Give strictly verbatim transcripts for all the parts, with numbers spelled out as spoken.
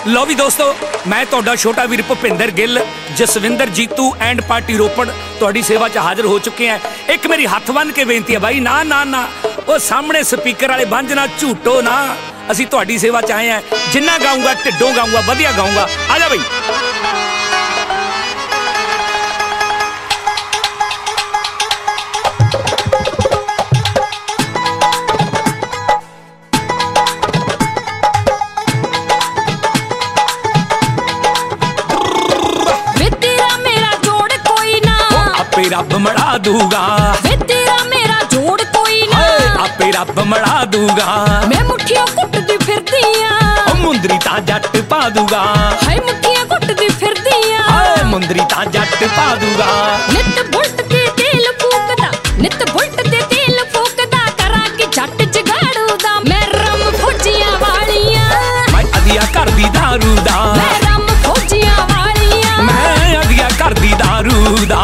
लो भी दोस्तों, मैं तुहाडा छोटा वीर भुपिंदर गिल जसविंदर जीतू एंड पार्टी रोपड़ तुहाडी सेवा च हाजिर हो चुके हैं। एक मेरी हथ बन के बेनती है भाई, ना ना ना वो सामने स्पीकर वाले बंज ना झूठो ना, असी तुहाडी सेवा च आए हैं। जिन्ना गाऊंगा ढिड्डों गाऊंगा, वधिया गाऊंगा। आ जा भाई। रब मड़ा दूंगा, तेरा मेरा जोड़ कोई ना, आपे रब मड़ा दूंगा। मैं मुठियां कुटदी फिरदियां, ओ मुंदरी ता जट पा दूंगा। हाय मुठियां कुटदी फिरदियां, हाय मुंदरी ता जट पा दूंगा। नित बुलट ते तेल फूकदा, नित बुलट ते तेल फूकदा, करा के जट जगाड़ू दा। मैं रम फौजियां वालियां, मैं अदिया कर दी दारू दा। मैं रम फौजियां वालियां, मैं अदिया कर दी दारू दा।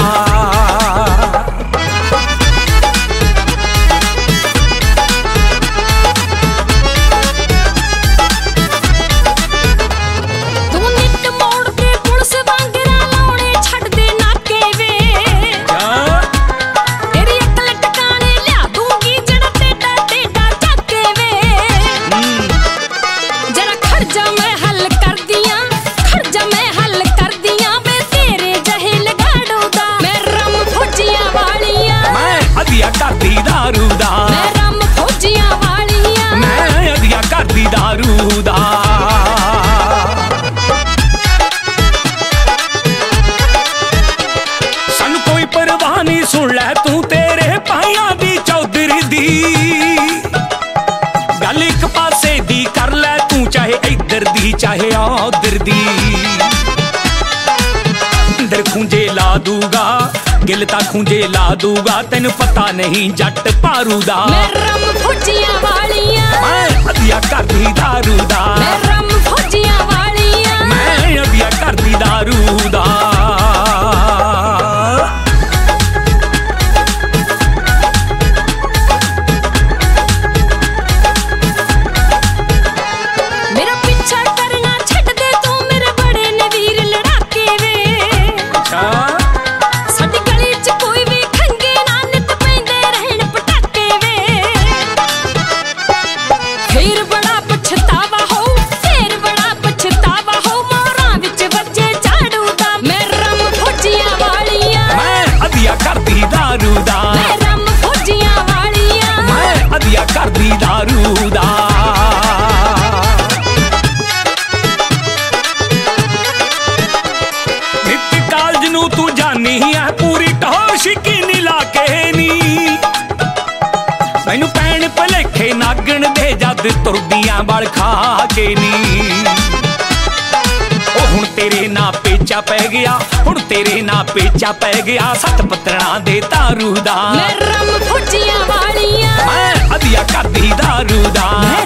सुन लै तू तेरे भाइयां दी चौधरी दी गल, एक पासे दी कर लै तू, चाहे इधर दी चाहे उधर दी। अंदर खूंजे ला दूंगा, गिल ता खूंजे ला दूंगा, तेन पता नहीं जट पारू दा। मैं रम फौजियां वालियां, मैं अदिया कर दी दारू दा। मैं रम फौजियां वालियां, मैं अदिया कर दी दारू दा। मैनू भैन भलेखे नागण दे जद तुरदियां बल खा के नी। ओ हुण तेरे ना पेचा पै गया, हुण तेरे ना पेचा पै गया, सत पत्तरां दे दारू दा। मैं रम फौजियां वालियां, मैं अदिया कर दी दारू दा।